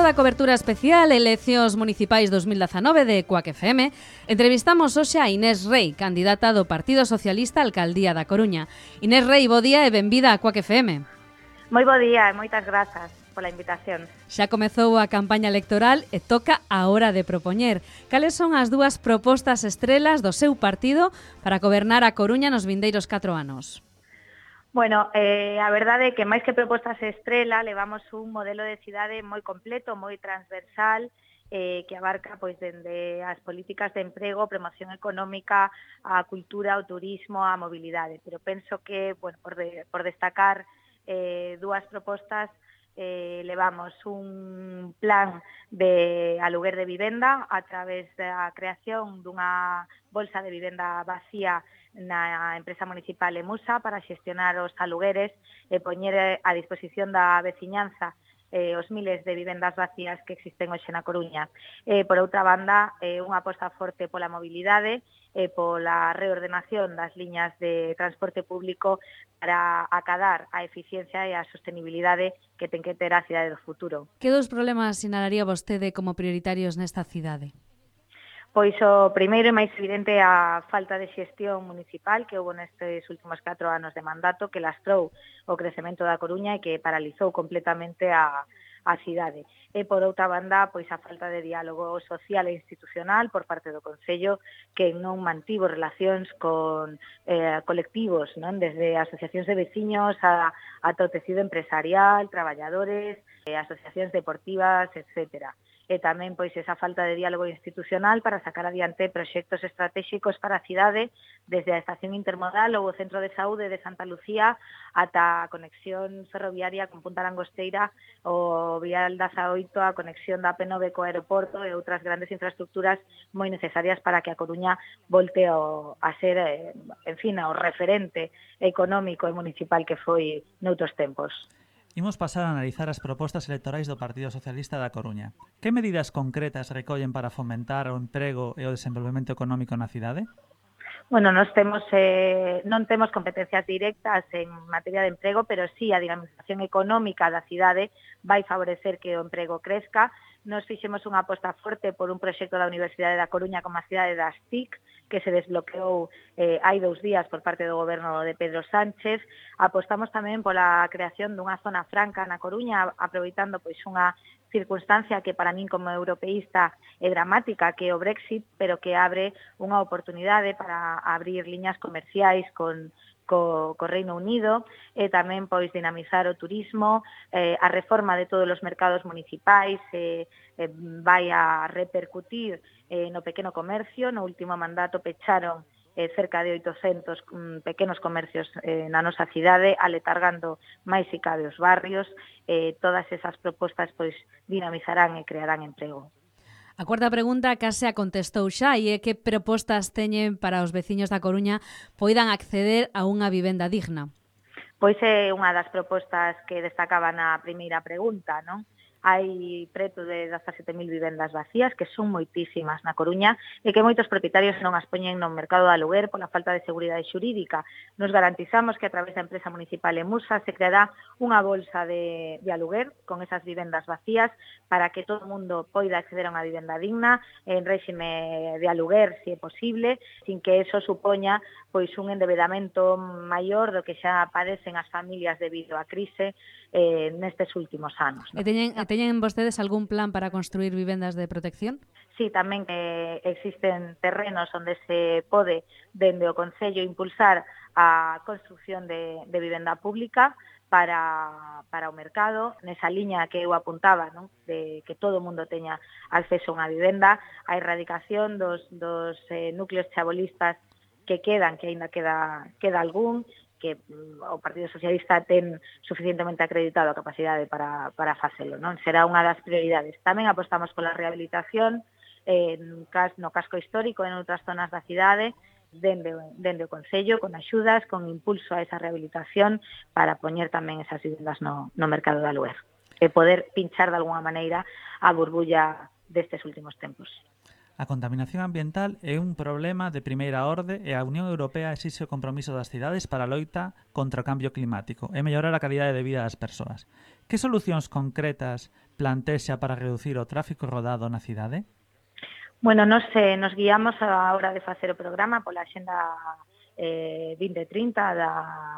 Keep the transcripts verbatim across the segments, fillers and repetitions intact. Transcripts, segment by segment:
da cobertura especial Eleccións Municipais dos mil dezanove de Quack F M, entrevistamos hoxe a Inés Rei, candidata do Partido Socialista á Alcaldía da Coruña. Inés Rei, bo día e benvida a Quack F M. Moi bo día e moitas grazas pola invitación. Xa comezou a campaña electoral e toca a hora de propoñer. Cales son as dúas propostas estrelas do seu partido para gobernar a Coruña nos vindeiros catro anos? Bueno, eh, a verdade é que máis que propostas estrela, levamos un modelo de cidade moi completo, moi transversal, eh, que abarca pois dende as políticas de emprego, promoción económica, a cultura, o turismo, a mobilidade. Pero penso que, bueno, por, de, por destacar eh, dúas propostas, eh, levamos un plan de aluguer de vivenda a través da creación dunha bolsa de vivenda vacía na empresa municipal Emusa para xestionar os alugueres e poñer a disposición da veciñanza eh, os miles de vivendas vacías que existen hoxe na Coruña. Eh, por outra banda, eh, unha aposta forte pola mobilidade e pola reordenación das liñas de transporte público para acadar a eficiencia e a sostenibilidade que ten que ter a cidade do futuro. Que dos problemas sinalaría vostede como prioritarios nesta cidade? Pois o primeiro e máis evidente é a falta de xestión municipal que houve nestes últimos catro anos de mandato que lastrou o crecemento da Coruña e que paralizou completamente a, a cidade. E por outra banda, pois a falta de diálogo social e institucional por parte do Concello que non mantivo relacións con eh, colectivos, non? Desde asociacións de veciños a, a o tecido empresarial, traballadores, eh, asociacións deportivas, etcétera. E tamén pois esa falta de diálogo institucional para sacar adiante proxectos estratégicos para a cidade desde a estación intermodal ou o centro de saúde de Santa Lucía ata a conexión ferroviaria con Punta Langosteira, o vial das A oito, a conexión da P nove co aeroporto e outras grandes infraestructuras moi necesarias para que a Coruña volte ao, a ser, eh, en fin, o referente económico e municipal que foi noutros tempos. Imos pasar a analizar as propostas electorais do Partido Socialista da Coruña. Que medidas concretas recollen para fomentar o emprego e o desenvolvemento económico na cidade? Bueno, nós temos, eh, non temos competencias directas en materia de emprego, pero sí a dinamización económica da cidade vai favorecer que o emprego crezca. Nos fixemos unha aposta forte por un proxecto da Universidade da Coruña como a cidade das T I C, que se desbloqueou eh, hai dous días por parte do goberno de Pedro Sánchez. Apostamos tamén pola creación dunha zona franca na Coruña, aproveitando pois unha circunstancia que para min como europeísta é dramática, que é o Brexit, pero que abre unha oportunidade para abrir liñas comerciais con co, co Reino Unido e tamén pois dinamizar o turismo, eh, a reforma de todos os mercados municipais eh, eh, vai a repercutir eh, no pequeno comercio. No último mandato pecharon eh, cerca de oitocentos um, pequenos comercios eh, na nosa cidade, aletargando máis se cabe os barrios. Eh, todas esas propostas pois dinamizarán e crearán emprego. A cuarta pregunta case a contestou xa e é que propostas teñen para os veciños da Coruña poidan acceder a unha vivenda digna. Pois é unha das propostas que destacaba na primeira pregunta, non? Hai preto de dezasete mil vivendas vacías, que son moitísimas na Coruña, e que moitos propietarios non as poñen no mercado de aluguer pola falta de seguridade xurídica. Nos garantizamos que a través da empresa municipal Emusa se creará unha bolsa de, de aluguer con esas vivendas vacías para que todo o mundo poida acceder a unha vivenda digna en réxime de aluguer, se é posible, sin que eso supoña pois un endebedamento maior do que xa padecen as familias debido á crise eh, nestes últimos anos, ¿no? E teñen, e teñen vostedes algún plan para construir vivendas de protección? Sí, tamén eh, existen terrenos onde se pode, dende o Concello, impulsar a construción de, de vivenda pública para, para o mercado, nesa liña que eu apuntaba, non? De que todo o mundo teña acceso a unha vivenda, a erradicación dos, dos eh, núcleos chabolistas que quedan, que aínda queda, queda algún, que o Partido Socialista ten suficientemente acreditado a capacidade para, para facelo, non? Será unha das prioridades. Tamén apostamos pola rehabilitación eh, no casco histórico e en outras zonas da cidade, dende, dende o Concello, con axudas, con impulso a esa rehabilitación para poñer tamén esas vivendas no, no mercado de aluguer e poder pinchar de alguna maneira a burbulla destes últimos tempos. A contaminación ambiental é un problema de primeira orde e a Unión Europea exixe o compromiso das cidades para a loita contra o cambio climático e mellorar a calidade de vida das persoas. Que solucións concretas plantexa para reducir o tráfico rodado na cidade? Bueno, nos, eh, nos guiamos a hora de facer o programa pola Axenda eh, vinte trinta da...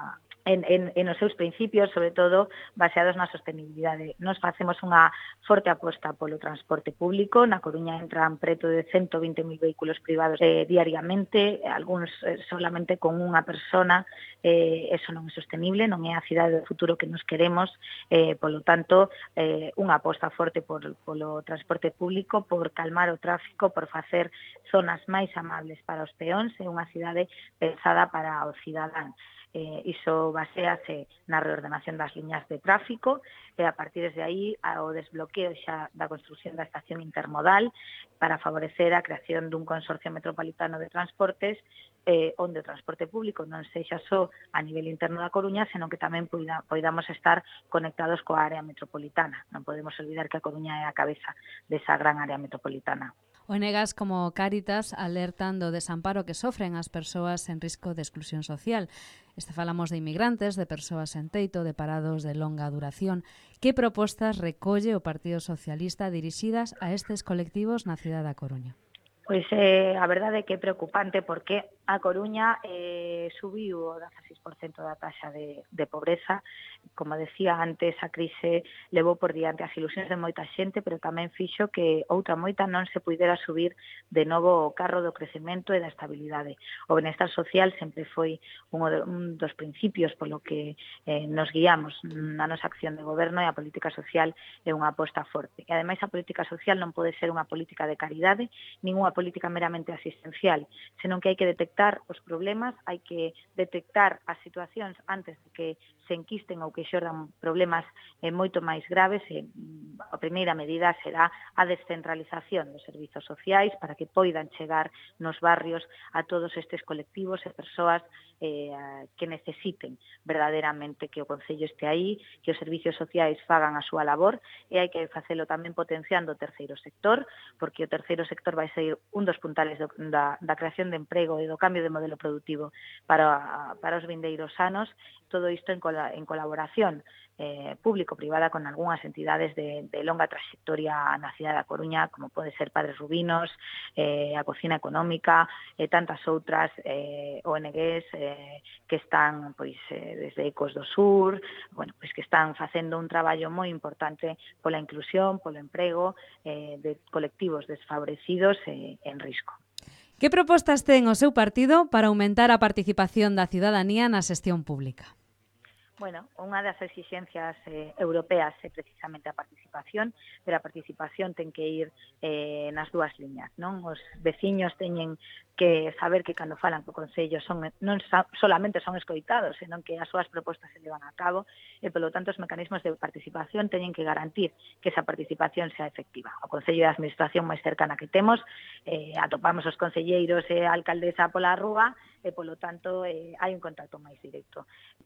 En, en, en os seus principios, sobre todo baseados na sostenibilidade. Nos facemos unha forte aposta polo transporte público. Na Coruña entran preto de ciento vinte mil vehículos privados eh, diariamente, algúns eh, solamente con unha persona. Eh, eso non é sostenible, non é a cidade do futuro que nos queremos. Eh, polo tanto, eh, unha aposta forte por, polo transporte público, por calmar o tráfico, por facer zonas máis amables para os peóns, e unha cidade pensada para o cidadán. Eh, iso basease na reordenación das liñas de tráfico e a partir de aí ao desbloqueo xa da construción da estación intermodal para favorecer a creación dun consorcio metropolitano de transportes eh, onde o transporte público non sexa só a nivel interno da Coruña, senón que tamén poida, poidamos estar conectados coa área metropolitana. Non podemos olvidar que a Coruña é a cabeza desa gran área metropolitana. O Enegas como Cáritas alertan do desamparo que sofren as persoas en risco de exclusión social. Este falamos de inmigrantes, de persoas en teito, de parados de longa duración. Que propostas recolle o Partido Socialista dirixidas a estes colectivos na cidade da Coruña? Pois eh, a verdade é que é preocupante porque a Coruña eh, subiu o dezaseis por cento da taxa de, de pobreza. Como decía antes, a crise levou por diante as ilusións de moita xente, pero tamén fixo que outra moita non se puidera subir de novo o carro do crecemento e da estabilidade. O benestar social sempre foi un, de, un dos principios polo que eh, nos guiamos na nosa acción de goberno, e a política social é unha aposta forte. E ademais a política social non pode ser unha política de caridade, nin unha política meramente asistencial, senón que hai que detectar os problemas, hai que detectar as situacións antes de que se enquisten ou que xordan problemas eh, moito máis graves, e a primeira medida será a descentralización dos servizos sociais para que poidan chegar nos barrios a todos estes colectivos e persoas eh, que necesiten verdadeiramente que o Concello este aí, que os servizos sociais fagan a súa labor, e hai que facelo tamén potenciando o terceiro sector, porque o terceiro sector vai ser un dos puntales do, da, da creación de emprego e do cambio de modelo productivo para, para os vindeiros anos, todo isto en, cola, en colaboración eh, público-privada con algunhas entidades de, de longa trayectoria na cidade da Coruña, como pode ser Padres Rubinos, eh, a Cocina Económica, e eh, tantas outras eh, O N Gs eh, que están pois eh, desde Ecos do Sur, bueno, pois que están facendo un traballo moi importante pola inclusión, polo emprego eh, de colectivos desfavorecidos e eh, en risco. Que propostas ten o seu partido para aumentar a participación da cidadanía na xestión pública? Bueno, unha das exixencias eh, europeas é precisamente a participación, pero a participación ten que ir eh, nas dúas liñas, non? Os veciños teñen que saber que cando falan co Concello son, non solamente son escoitados, senón que as súas propostas se levan a cabo, e, polo tanto, os mecanismos de participación teñen que garantir que esa participación sea efectiva. O Concello de Administración máis cercana que temos, eh, atopamos os concelleiros e a alcaldesa pola rúa, e, polo tanto, eh, hai un contacto máis directo.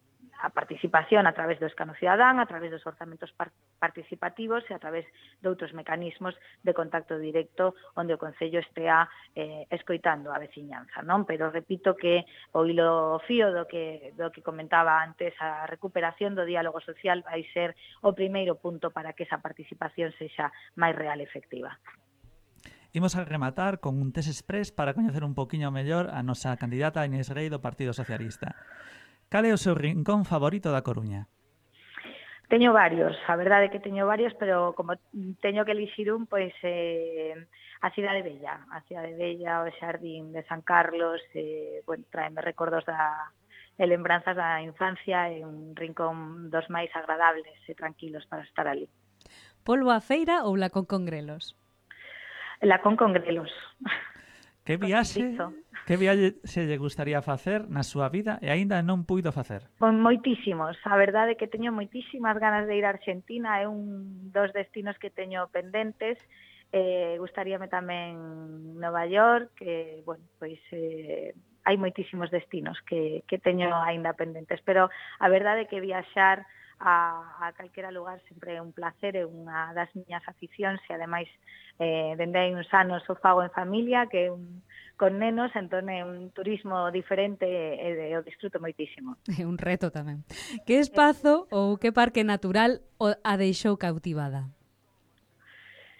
A participación a través do escano cidadán, a través dos orzamentos par participativos e a través de outros mecanismos de contacto directo onde o Concello estea eh, escoitando a veciñanza, non? Pero repito que o hilo fío do que, do que comentaba antes, a recuperación do diálogo social vai ser o primeiro punto para que esa participación sexa máis real e efectiva. Imos a rematar con un test express para coñecer un poquinho mellor a nosa candidata Inés Rei do Partido Socialista. Cal é o seu rincón favorito da Coruña? Teño varios, a verdade é que teño varios, pero como teño que elixir un, pois eh, a Cidade Bella, a Cidade Bella, o Xardín de San Carlos, eh, bueno, traeme recordos da, e lembranzas da infancia, e un rincón dos máis agradables e tranquilos para estar ali. Polvo a feira ou Lacón con grelos? Lacón con grelos. Que viaxe, que viaxe se lle gustaría facer na súa vida e aínda non puido facer? Con moitísimos. A verdade é que teño moitísimas ganas de ir a Argentina, é un dos destinos que teño pendentes. Eh, gustaríame tamén Nova York, que, bueno, pois eh, hai moitísimos destinos que, que teño aínda pendentes, pero a verdade é que viaxar a, a calquera lugar sempre é un placer, é unha das miñas aficións, e ademais eh, dende hai uns anos o fago en familia, que é un, con nenos, entón é un turismo diferente e, e o disfruto moitísimo. É un reto tamén. Que espazo ou que parque natural o a deixou cautivada?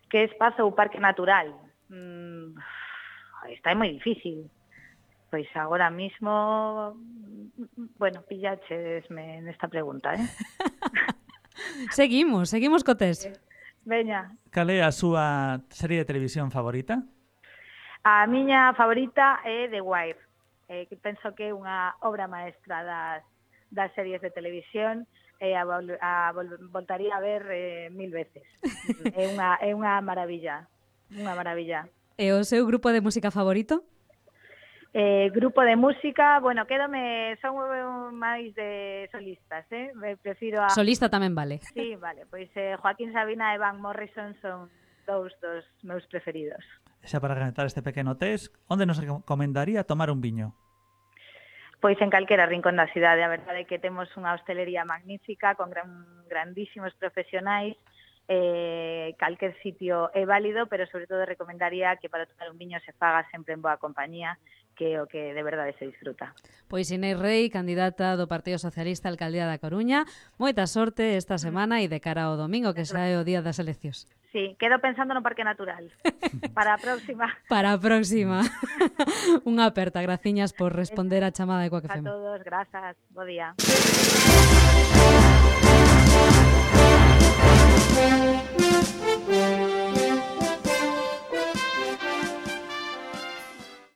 Que espazo ou parque natural? Mm, está moi difícil. Pois agora mismo, bueno, pillachesme nesta pregunta, eh? Seguimos, seguimos co test. Veña. Cal é a súa serie de televisión favorita? A miña favorita é The Wire, eh, que penso que é unha obra maestra das, das series de televisión, e a, vol- a vol- voltaría a ver eh, mil veces. É unha, é unha maravilla, unha maravilla. E o seu grupo de música favorito? Eh, grupo de música, bueno, quédome, son máis de solistas, eh? Me prefiro a... Solista tamén vale. Sí, vale, pois eh, Joaquín Sabina e Van Morrison son dous dos meus preferidos. Xa para rematar este pequeno test, onde nos recomendaría tomar un viño? Pois en calquera rincón da cidade, a verdade é que temos unha hostelería magnífica con gran, grandísimos profesionais, eh, calquer sitio é válido, pero sobre todo recomendaría que para tomar un viño se faga sempre en boa compañía, que é o que de verdade se disfruta. Pois Inés Rei, candidata do Partido Socialista á Alcaldía da Coruña, moita sorte esta semana e de cara ao domingo, que xa é o día das eleccións. Sí, quedo pensando no Parque Natural. Para a próxima. Para a próxima. Unha aperta, graciñas por responder á chamada de Quack F M. A todos, grazas, bo día. Thank you.